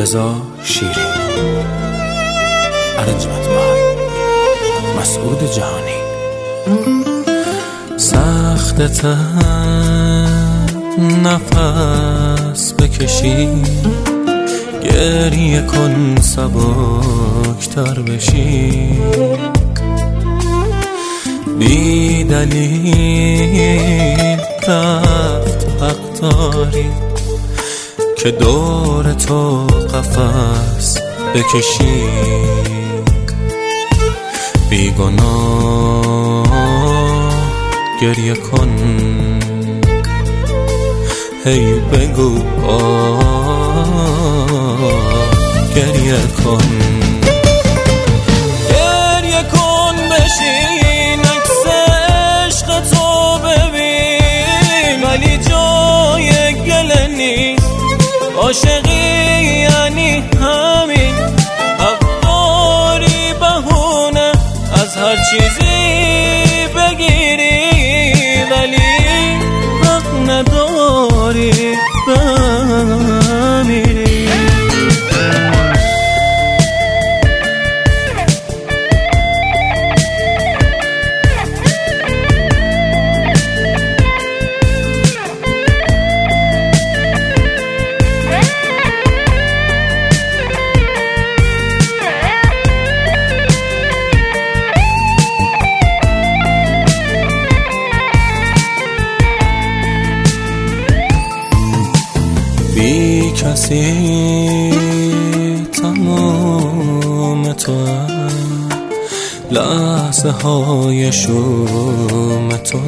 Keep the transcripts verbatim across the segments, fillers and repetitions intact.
رضا شیری. ارنجمنت بای مسعود جهانی. سخت نفس بکشی، گریه کن سبکتر بشی، بی دلیل رفت حق داری که دور تو قفس بکشی. بی گناه گریه کن، هی بگو آه گریه کن. گریه کن بشین عکس عشق تو ببین، ولی جای گله نیست. عاشقی یعنی همین، حق داری بهونه از هر چیزی بگیری، ولی حق نداری بمیری. بی کسی تمام تو، لحظه های شوم تو.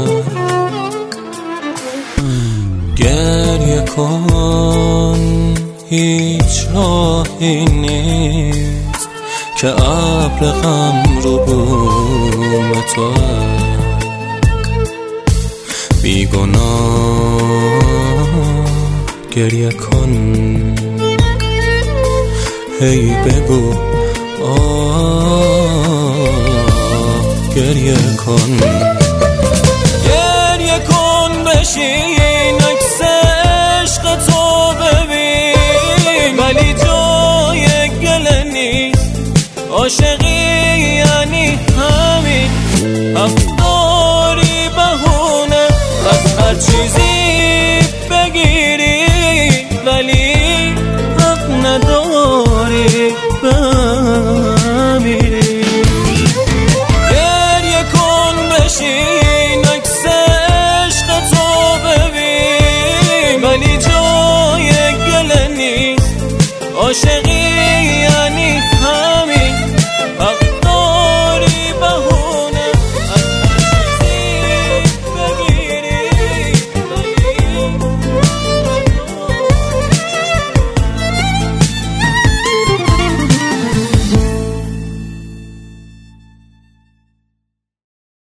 گریه کن، هیچ راهی نیست که ابر غم رو بوم تو. بی گناه گریه کن، هی بگو آه گریه کن. گریه کن بشین عکس عشق تو ببین، ولی جای گله نیست. عاشقی یعنی همین، حق داری بهونه از هر چیزی بگیری، ولی حق نداری بمیری. گریه کن بشین عکس عشق تو ببین، ولی جای گله نیست. عاشقی